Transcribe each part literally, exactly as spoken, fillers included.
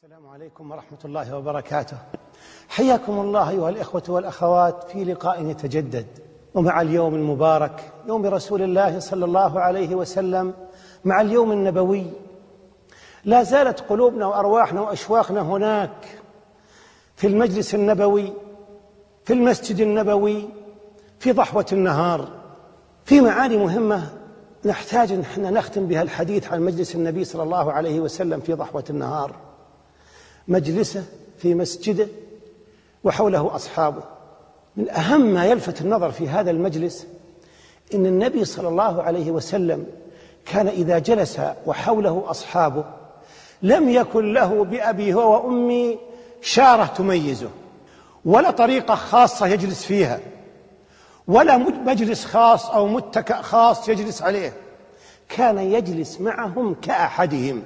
السلام عليكم ورحمة الله وبركاته. حياكم الله أيها الإخوة والأخوات في لقاء يتجدد، ومع اليوم المبارك يوم رسول الله صلى الله عليه وسلم، مع اليوم النبوي، لا زالت قلوبنا وأرواحنا وأشواقنا هناك في المجلس النبوي، في المسجد النبوي، في ضحوة النهار، في معاني مهمة نحتاج أن احنا نختم بها الحديث عن مجلس النبي صلى الله عليه وسلم في ضحوة النهار. مجلسه في مسجده وحوله أصحابه. من أهم ما يلفت النظر في هذا المجلس إن النبي صلى الله عليه وسلم كان إذا جلس وحوله أصحابه لم يكن له بأبي هو وأمي شارة تميزه، ولا طريقة خاصة يجلس فيها، ولا مجلس خاص أو متكأ خاص يجلس عليه. كان يجلس معهم كأحدهم،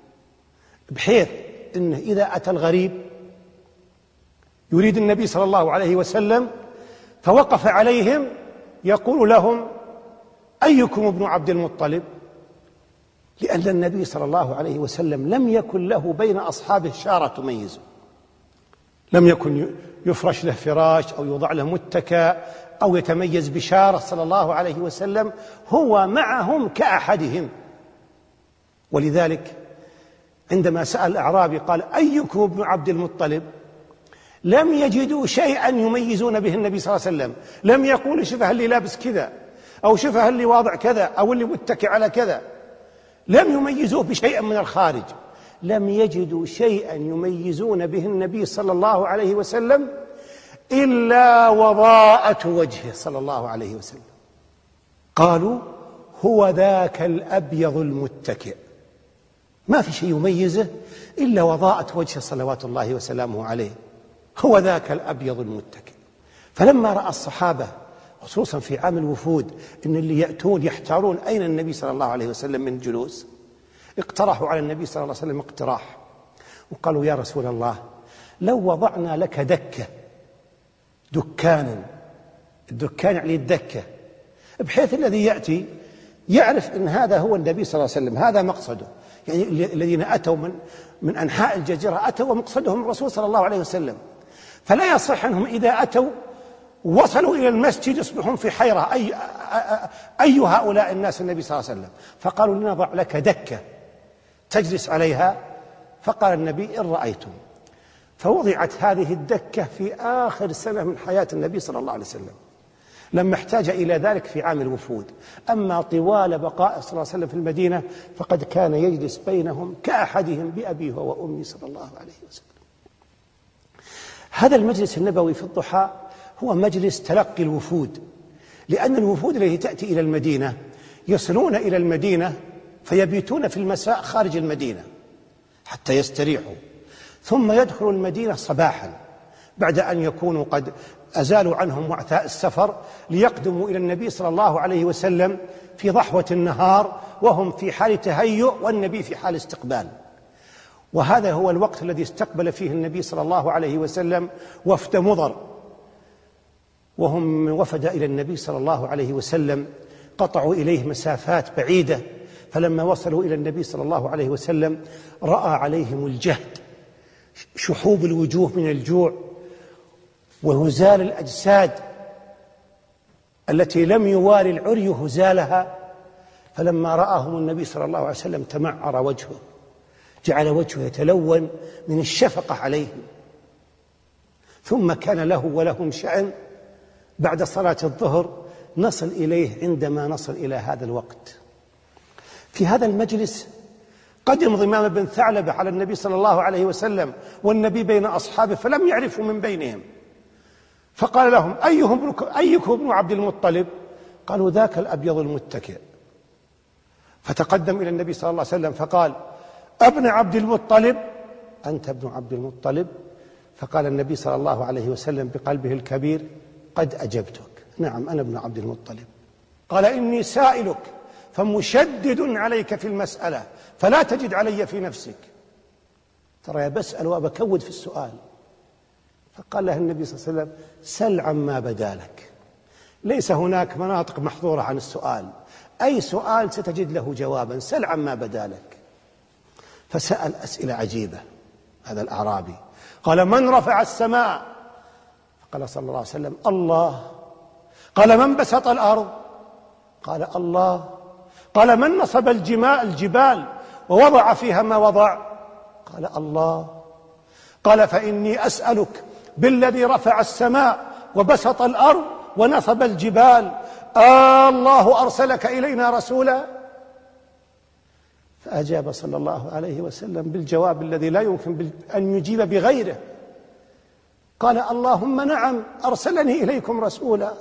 بحيث إنه إذا أتى الغريب يريد النبي صلى الله عليه وسلم فوقف عليهم يقول لهم: أيكم ابن عبد المطلب؟ لأن النبي صلى الله عليه وسلم لم يكن له بين أصحابه شارة تميزه، لم يكن يفرش له فراش أو يوضع له متكأ أو يتميز بشارة صلى الله عليه وسلم، هو معهم كأحدهم. ولذلك عندما سأل الأعرابي قال: أيكم ابن عبد المطلب؟ لم يجدوا شيئا يميزون به النبي صلى الله عليه وسلم، لم يقول شوف اللي لابس كذا، أو شوف اللي واضع كذا، أو اللي متكئ على كذا، لم يميزوه بشيء من الخارج. لم يجدوا شيئا يميزون به النبي صلى الله عليه وسلم إلا وضاءة وجهه صلى الله عليه وسلم. قالوا: هو ذاك الأبيض المتكئ، ما في شيء يميزه إلا وضاءة وجهه صلوات الله وسلامه عليه، هو ذاك الأبيض المتكئ. فلما رأى الصحابة خصوصا في عام الوفود إن اللي يأتون يحتارون أين النبي صلى الله عليه وسلم من جلوس، اقترحوا على النبي صلى الله عليه وسلم اقتراح، وقالوا: يا رسول الله، لو وضعنا لك دكة، دكانا، الدكان يعني الدكة، بحيث الذي يأتي يعرف أن هذا هو النبي صلى الله عليه وسلم، هذا مقصده. يعني الذين أتوا من من أنحاء الجزيرة أتوا ومقصدهم الرسول صلى الله عليه وسلم، فلا يصح أنهم إذا أتوا وصلوا إلى المسجد يصبحون في حيرة: أي, أي هؤلاء الناس النبي صلى الله عليه وسلم؟ فقالوا: لنضع لك دكة تجلس عليها. فقال النبي: إن رأيتم. فوضعت هذه الدكة في آخر سنة من حياة النبي صلى الله عليه وسلم، لما احتاج إلى ذلك في عام الوفود. أما طوال بقاء صلى الله عليه وسلم في المدينة فقد كان يجلس بينهم كأحدهم بأبيه وأمي صلى الله عليه وسلم. هذا المجلس النبوي في الضحى هو مجلس تلقي الوفود، لأن الوفود التي تأتي إلى المدينة يصلون إلى المدينة فيبيتون في المساء خارج المدينة حتى يستريحوا، ثم يدخلوا المدينة صباحا بعد أن يكونوا قد أزالوا عنهم وعثاء السفر، ليقدموا إلى النبي صلى الله عليه وسلم في ضحوة النهار وهم في حال تهيؤ والنبي في حال استقبال. وهذا هو الوقت الذي استقبل فيه النبي صلى الله عليه وسلم وفد مضر، وهم وفد إلى النبي صلى الله عليه وسلم، قطعوا إليه مسافات بعيدة، فلما وصلوا إلى النبي صلى الله عليه وسلم رأى عليهم الجهد، شحوب الوجوه من الجوع وهزال الأجساد التي لم يواري العري هزالها. فلما رآهم النبي صلى الله عليه وسلم تمعر وجهه، جعل وجهه يتلون من الشفقة عليهم. ثم كان له ولهم شأن بعد صلاة الظهر نصل إليه عندما نصل إلى هذا الوقت. في هذا المجلس قدم ضمام بن ثعلبة على النبي صلى الله عليه وسلم والنبي بين أصحابه فلم يعرفوا من بينهم، فقال لهم: أيهم أيكم ابن عبد المطلب؟ قالوا: ذاك الأبيض المتكئ. فتقدم إلى النبي صلى الله عليه وسلم فقال: ابن عبد المطلب؟ أنت ابن عبد المطلب؟ فقال النبي صلى الله عليه وسلم بقلبه الكبير: قد أجبتك، نعم أنا ابن عبد المطلب. قال: إني سائلك فمشدد عليك في المسألة فلا تجد علي في نفسك. ترى بسأل وأبكود في السؤال. فقال له النبي صلى الله عليه وسلم: سل عما بدا لك، ليس هناك مناطق محظورة عن السؤال، أي سؤال ستجد له جوابا، سل عما بدا لك. فسأل أسئلة عجيبة، هذا الأعرابي. قال: من رفع السماء؟ فقال صلى الله عليه وسلم: الله. قال: من بسط الأرض؟ قال: الله. قال: من نصب الجبال ووضع فيها ما وضع؟ قال: الله. قال: فإني أسألك بالذي رفع السماء وبسط الأرض ونصب الجبال، آه الله أرسلك إلينا رسولا؟ فأجاب صلى الله عليه وسلم بالجواب الذي لا يمكن أن يجيب بغيره. قال: اللهم نعم، أرسلني إليكم رسولا.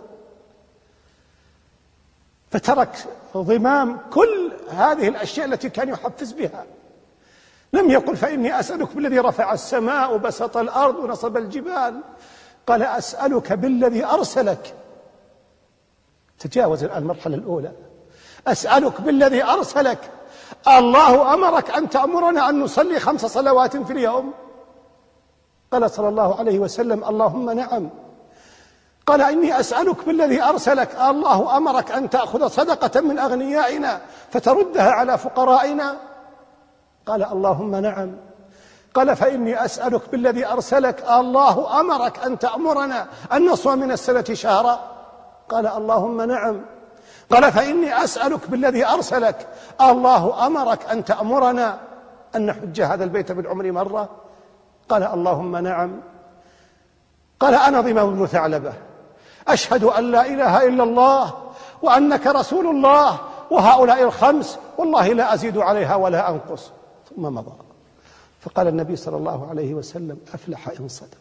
فترك ضمام كل هذه الأشياء التي كان يحفز بها. لم يقل: فإني أسألك بالذي رفع السماء وبسط الأرض ونصب الجبال. قال: أسألك بالذي أرسلك. تجاوز المرحلة الأولى. أسألك بالذي أرسلك. الله أمرك أن تأمرنا أن نصلي خمس صلوات في اليوم؟ قال صلى الله عليه وسلم: اللهم نعم. قال: إني أسألك بالذي أرسلك. الله أمرك أن تأخذ صدقة من أغنيائنا فتردها على فقرائنا؟ قال: اللهم نعم. قال: فإني أسألك بالذي أرسلك. الله أمرك أن تأمرنا أن نصوم من السنة شهرا؟ قال: اللهم نعم. قال: فإني أسألك بالذي أرسلك. الله أمرك أن تأمرنا أن نحج هذا البيت بالعمر مرة؟ قال: اللهم نعم. قال: أنا ضمام بن ثعلبة، أشهد أن لا إله إلا الله وأنك رسول الله، وهؤلاء الخمس والله لا أزيد عليها ولا أنقص. ثم مضى. فقال النبي صلى الله عليه وسلم: أفلح إن صدق.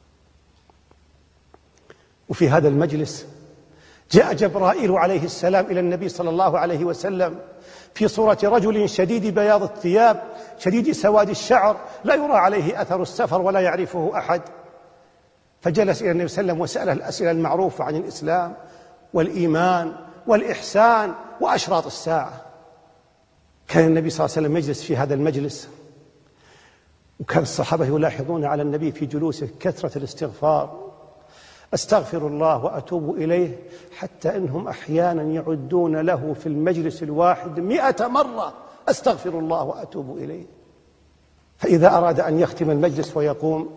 وفي هذا المجلس جاء جبرائيل عليه السلام إلى النبي صلى الله عليه وسلم في صورة رجل شديد بياض الثياب شديد سواد الشعر، لا يرى عليه أثر السفر ولا يعرفه أحد. فجلس إلى النبي صلى الله عليه وسلم وسأله الأسئلة المعروفة عن الإسلام والإيمان والإحسان وأشراط الساعة. كان النبي صلى الله عليه وسلم يجلس في هذا المجلس، وكان الصحابة يلاحظون على النبي في جلوسه كثرة الاستغفار: أستغفر الله وأتوب إليه، حتى إنهم أحيانا يعدون له في المجلس الواحد مئة مرة: أستغفر الله وأتوب إليه. فإذا أراد أن يختم المجلس ويقوم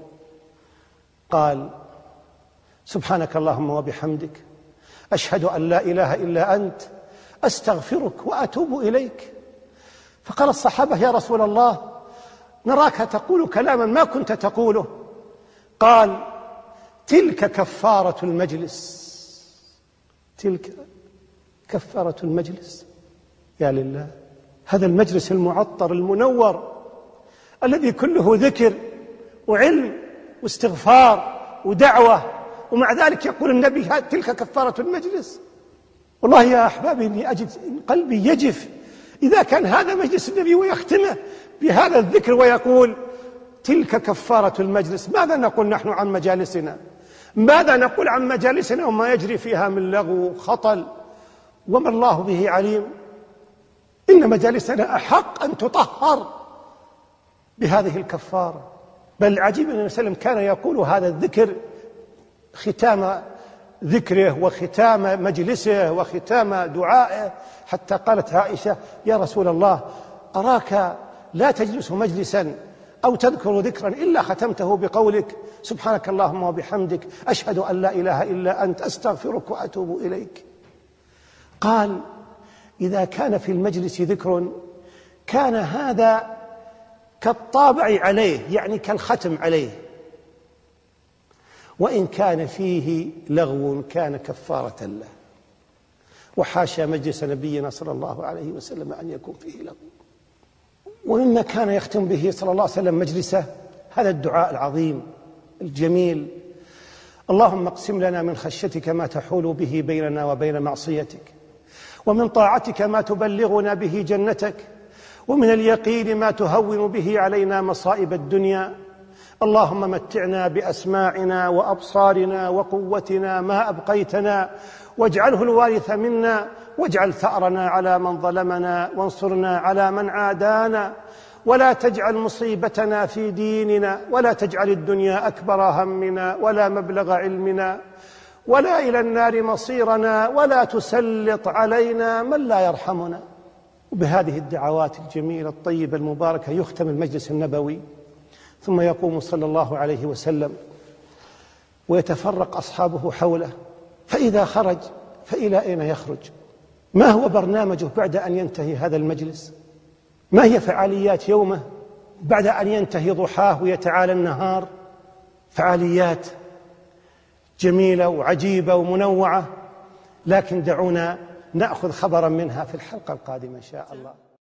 قال: سبحانك اللهم وبحمدك، أشهد أن لا إله إلا أنت، أستغفرك وأتوب إليك. فقال الصحابة: يا رسول الله، نراك تقول كلاما ما كنت تقوله. قال: تلك كفارة المجلس. تلك كفارة المجلس. يا لله، هذا المجلس المعطر المنور الذي كله ذكر وعلم واستغفار ودعوة، ومع ذلك يقول النبي: تلك كفارة المجلس. والله يا أحبابي إني أجد قلبي يجف إذا كان هذا مجلس النبي ويختمه بهذا الذكر ويقول: تلك كفارة المجلس. ماذا نقول نحن عن مجالسنا؟ ماذا نقول عن مجالسنا وما يجري فيها من لغو وخطل وما الله به عليم؟ إن مجالسنا أحق أن تطهر بهذه الكفارة. بل العجيب أن النبي صلى الله عليه وسلم كان يقول هذا الذكر ختام ذكره وختام مجلسه وختام دعائه، حتى قالت عائشة: يا رسول الله، أراك لا تجلس مجلسا أو تذكر ذكرا إلا ختمته بقولك: سبحانك اللهم وبحمدك، أشهد أن لا إله إلا أنت، أستغفرك وأتوب إليك. قال: إذا كان في المجلس ذكر كان هذا كالطابع عليه، يعني كالختم عليه، وإن كان فيه لغو كان كفارة له. وحاشا مجلس نبينا صلى الله عليه وسلم أن يكون فيه لغو. ومما كان يختم به صلى الله عليه وسلم مجلسه هذا الدعاء العظيم الجميل: اللهم اقسم لنا من خشيتك ما تحول به بيننا وبين معصيتك، ومن طاعتك ما تبلغنا به جنتك، ومن اليقين ما تهون به علينا مصائب الدنيا. اللهم متعنا بأسماعنا وأبصارنا وقوتنا ما أبقيتنا، واجعله الوارث منا، واجعل ثأرنا على من ظلمنا، وانصرنا على من عادانا، ولا تجعل مصيبتنا في ديننا، ولا تجعل الدنيا أكبر همنا ولا مبلغ علمنا، ولا إلى النار مصيرنا، ولا تسلط علينا من لا يرحمنا. وبهذه الدعوات الجميلة الطيبة المباركة يختم المجلس النبوي. ثم يقوم صلى الله عليه وسلم ويتفرق أصحابه حوله، فإذا خرج فإلى أين يخرج؟ ما هو برنامجه بعد أن ينتهي هذا المجلس؟ ما هي فعاليات يومه بعد أن ينتهي ضحاه ويتعالى النهار؟ فعاليات جميلة وعجيبة ومنوعة، لكن دعونا نأخذ خبرا منها في الحلقة القادمة إن شاء الله.